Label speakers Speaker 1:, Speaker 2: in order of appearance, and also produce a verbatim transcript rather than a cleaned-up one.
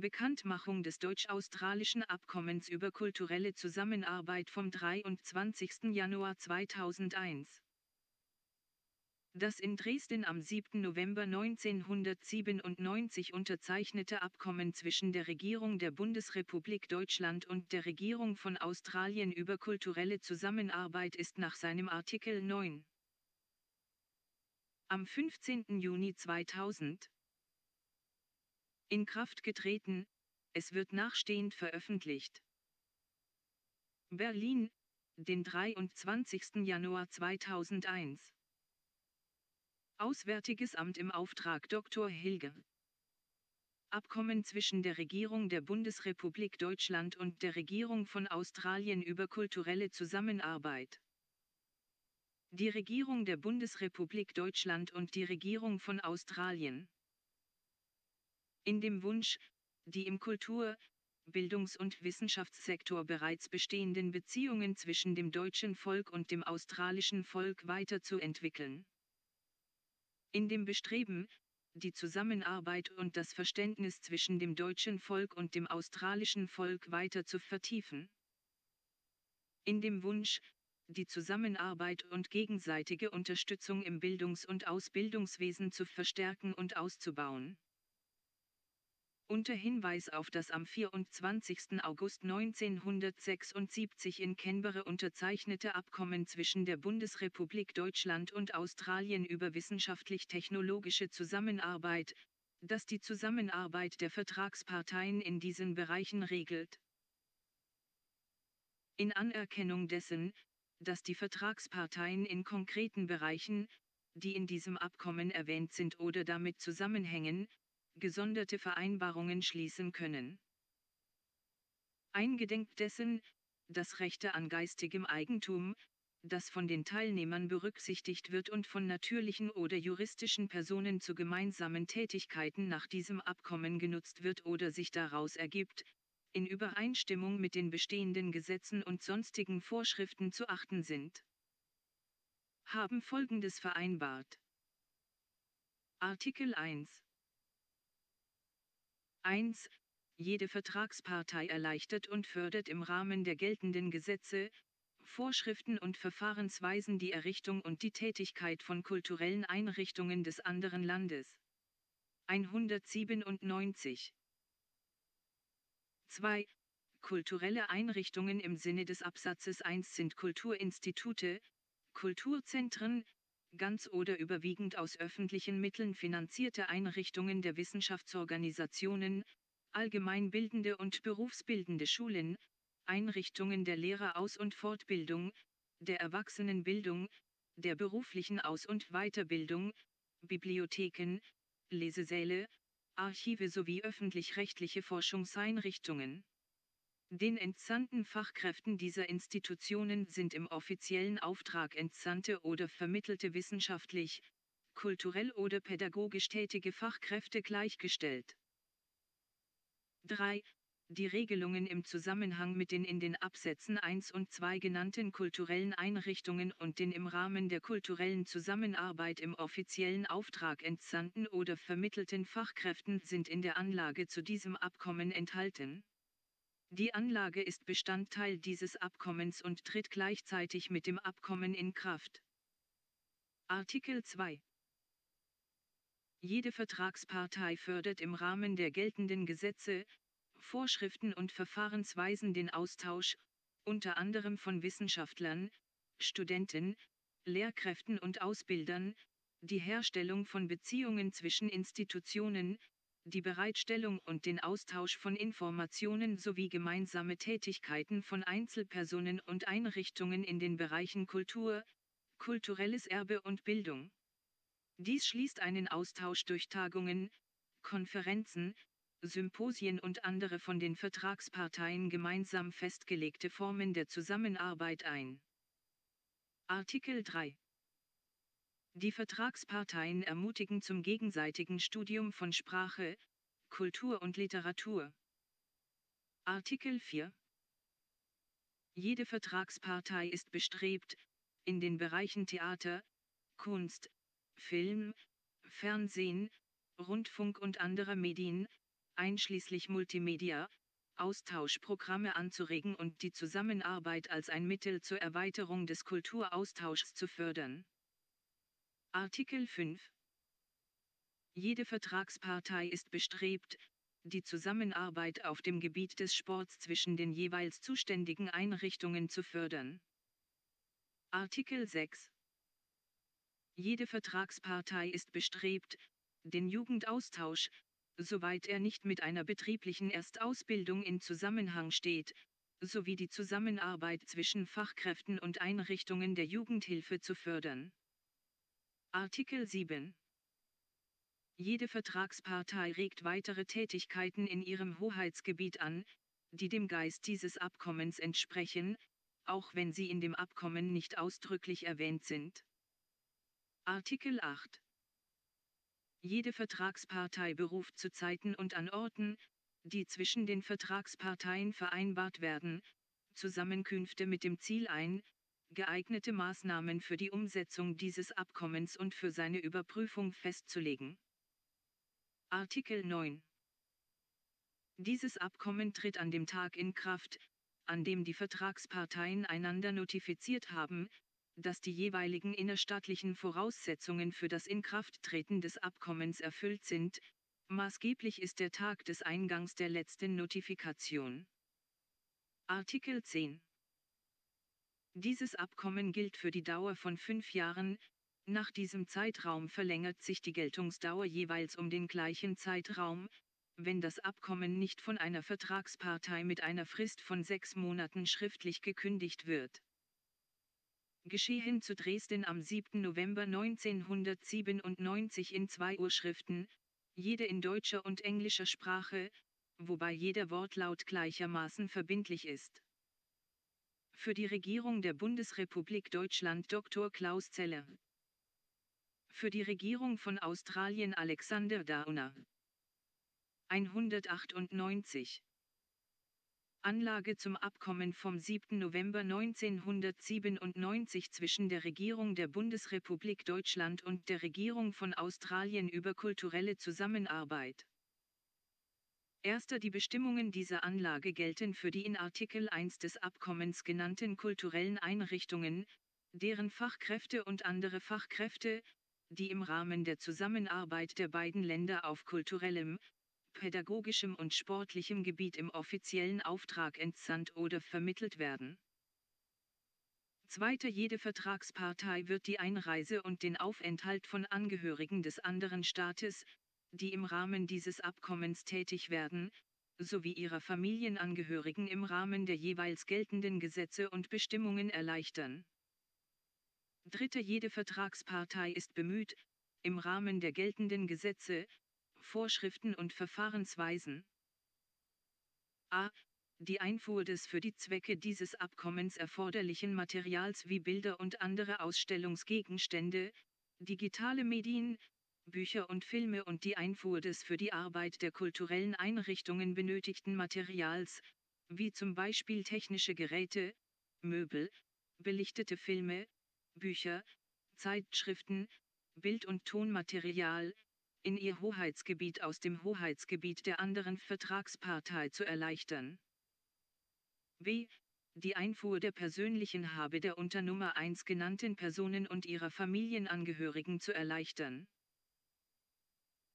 Speaker 1: Bekanntmachung des deutsch-australischen Abkommens über kulturelle Zusammenarbeit vom dreiundzwanzigsten Januar zweitausendeins. Das in Dresden am siebten November neunzehnhundertsiebenundneunzig unterzeichnete Abkommen zwischen der Regierung der Bundesrepublik Deutschland und der Regierung von Australien über kulturelle Zusammenarbeit ist nach seinem Artikel neun am fünfzehnten Juni zweitausend in Kraft getreten. Es wird nachstehend veröffentlicht. Berlin, den dreiundzwanzigsten Januar zweitausendeins. Auswärtiges Amt im Auftrag Doktor Hilger. Abkommen zwischen der Regierung der Bundesrepublik Deutschland und der Regierung von Australien über kulturelle Zusammenarbeit. Die Regierung der Bundesrepublik Deutschland und die Regierung von Australien. In dem Wunsch, die im Kultur-, Bildungs- und Wissenschaftssektor bereits bestehenden Beziehungen zwischen dem deutschen Volk und dem australischen Volk weiterzuentwickeln. In dem Bestreben, die Zusammenarbeit und das Verständnis zwischen dem deutschen Volk und dem australischen Volk weiter zu vertiefen. In dem Wunsch, die Zusammenarbeit und gegenseitige Unterstützung im Bildungs- und Ausbildungswesen zu verstärken und auszubauen. Unter Hinweis auf das am vierundzwanzigsten August neunzehnhundertsechsundsiebzig in Canberra unterzeichnete Abkommen zwischen der Bundesrepublik Deutschland und Australien über wissenschaftlich-technologische Zusammenarbeit, das die Zusammenarbeit der Vertragsparteien in diesen Bereichen regelt. In Anerkennung dessen, dass die Vertragsparteien in konkreten Bereichen, die in diesem Abkommen erwähnt sind oder damit zusammenhängen, gesonderte Vereinbarungen schließen können. Eingedenk dessen, dass Rechte an geistigem Eigentum, das von den Teilnehmern berücksichtigt wird und von natürlichen oder juristischen Personen zu gemeinsamen Tätigkeiten nach diesem Abkommen genutzt wird oder sich daraus ergibt, in Übereinstimmung mit den bestehenden Gesetzen und sonstigen Vorschriften zu achten sind. Haben Folgendes vereinbart. Artikel eins. eins. Jede Vertragspartei erleichtert und fördert im Rahmen der geltenden Gesetze, Vorschriften und Verfahrensweisen die Errichtung und die Tätigkeit von kulturellen Einrichtungen des anderen Landes. hundertsiebenundneunzig. zwei. Kulturelle Einrichtungen im Sinne des Absatzes eins sind Kulturinstitute, Kulturzentren, ganz oder überwiegend aus öffentlichen Mitteln finanzierte Einrichtungen der Wissenschaftsorganisationen, allgemeinbildende und berufsbildende Schulen, Einrichtungen der Lehreraus- und Fortbildung, der Erwachsenenbildung, der beruflichen Aus- und Weiterbildung, Bibliotheken, Lesesäle, Archive sowie öffentlich-rechtliche Forschungseinrichtungen. Den entsandten Fachkräften dieser Institutionen sind im offiziellen Auftrag entsandte oder vermittelte wissenschaftlich, kulturell oder pädagogisch tätige Fachkräfte gleichgestellt. drei. Die Regelungen im Zusammenhang mit den in den Absätzen eins und zwei genannten kulturellen Einrichtungen und den im Rahmen der kulturellen Zusammenarbeit im offiziellen Auftrag entsandten oder vermittelten Fachkräften sind in der Anlage zu diesem Abkommen enthalten. Die Anlage ist Bestandteil dieses Abkommens und tritt gleichzeitig mit dem Abkommen in Kraft. Artikel zwei. Jede Vertragspartei fördert im Rahmen der geltenden Gesetze, Vorschriften und Verfahrensweisen den Austausch, unter anderem von Wissenschaftlern, Studenten, Lehrkräften und Ausbildern, die Herstellung von Beziehungen zwischen Institutionen, die Bereitstellung und den Austausch von Informationen sowie gemeinsame Tätigkeiten von Einzelpersonen und Einrichtungen in den Bereichen Kultur, kulturelles Erbe und Bildung. Dies schließt einen Austausch durch Tagungen, Konferenzen, Symposien und andere von den Vertragsparteien gemeinsam festgelegte Formen der Zusammenarbeit ein. Artikel drei. Die Vertragsparteien ermutigen zum gegenseitigen Studium von Sprache, Kultur und Literatur. Artikel vier. Jede Vertragspartei ist bestrebt, in den Bereichen Theater, Kunst, Film, Fernsehen, Rundfunk und anderer Medien, einschließlich Multimedia, Austauschprogramme anzuregen und die Zusammenarbeit als ein Mittel zur Erweiterung des Kulturaustauschs zu fördern. Artikel fünf. Jede Vertragspartei ist bestrebt, die Zusammenarbeit auf dem Gebiet des Sports zwischen den jeweils zuständigen Einrichtungen zu fördern. Artikel sechs. Jede Vertragspartei ist bestrebt, den Jugendaustausch, soweit er nicht mit einer betrieblichen Erstausbildung in Zusammenhang steht, sowie die Zusammenarbeit zwischen Fachkräften und Einrichtungen der Jugendhilfe zu fördern. Artikel sieben. Jede Vertragspartei regt weitere Tätigkeiten in ihrem Hoheitsgebiet an, die dem Geist dieses Abkommens entsprechen, auch wenn sie in dem Abkommen nicht ausdrücklich erwähnt sind. Artikel acht. Jede Vertragspartei beruft zu Zeiten und an Orten, die zwischen den Vertragsparteien vereinbart werden, Zusammenkünfte mit dem Ziel ein, geeignete Maßnahmen für die Umsetzung dieses Abkommens und für seine Überprüfung festzulegen. Artikel neun. Dieses Abkommen tritt an dem Tag in Kraft, an dem die Vertragsparteien einander notifiziert haben, dass die jeweiligen innerstaatlichen Voraussetzungen für das Inkrafttreten des Abkommens erfüllt sind. Maßgeblich ist der Tag des Eingangs der letzten Notifikation. Artikel zehn. Dieses Abkommen gilt für die Dauer von fünf Jahren. Nach diesem Zeitraum verlängert sich die Geltungsdauer jeweils um den gleichen Zeitraum, wenn das Abkommen nicht von einer Vertragspartei mit einer Frist von sechs Monaten schriftlich gekündigt wird. Geschehen zu Dresden am siebten November neunzehnhundertsiebenundneunzig in zwei Urschriften, jede in deutscher und englischer Sprache, wobei jeder Wortlaut gleichermaßen verbindlich ist. Für die Regierung der Bundesrepublik Deutschland Doktor Klaus Zeller. Für die Regierung von Australien Alexander Downer. hundertachtundneunzig. Anlage zum Abkommen vom siebten November neunzehnhundertsiebenundneunzig zwischen der Regierung der Bundesrepublik Deutschland und der Regierung von Australien über kulturelle Zusammenarbeit. Erster Die Bestimmungen dieser Anlage gelten für die in Artikel eins des Abkommens genannten kulturellen Einrichtungen, deren Fachkräfte und andere Fachkräfte, die im Rahmen der Zusammenarbeit der beiden Länder auf kulturellem, pädagogischem und sportlichem Gebiet im offiziellen Auftrag entsandt oder vermittelt werden. Zweiter Jede Vertragspartei wird die Einreise und den Aufenthalt von Angehörigen des anderen Staates, die im Rahmen dieses Abkommens tätig werden, sowie ihrer Familienangehörigen im Rahmen der jeweils geltenden Gesetze und Bestimmungen erleichtern. Dritter Jede Vertragspartei ist bemüht, im Rahmen der geltenden Gesetze, Vorschriften und Verfahrensweisen a. die Einfuhr des für die Zwecke dieses Abkommens erforderlichen Materials wie Bilder und andere Ausstellungsgegenstände, digitale Medien, Bücher und Filme und die Einfuhr des für die Arbeit der kulturellen Einrichtungen benötigten Materials, wie zum Beispiel technische Geräte, Möbel, belichtete Filme, Bücher, Zeitschriften, Bild- und Tonmaterial, in ihr Hoheitsgebiet aus dem Hoheitsgebiet der anderen Vertragspartei zu erleichtern. b. Die Einfuhr der persönlichen Habe der unter Nummer eins genannten Personen und ihrer Familienangehörigen zu erleichtern.